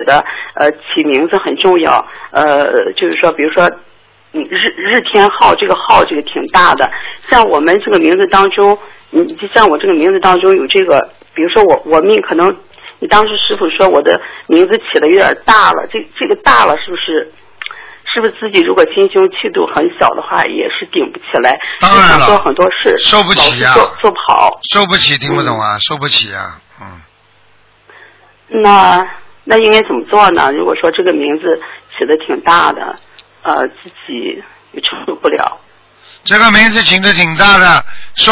的起名字很重要，就是说比如说日天浩，这个浩这个挺大的，像我们这个名字当中，就像我这个名字当中有这个，比如说我命可能你当时师傅说我的名字起的有点大了，这个大了是不是自己如果心胸气度很小的话也是顶不起来， 当然了， 做很多事受不起呀， 做不好， 受不起，听不懂啊，受不起啊， 那应该怎么做呢？如果说这个名字起的挺大的，自己也承受不了。 这个名字起的挺大的，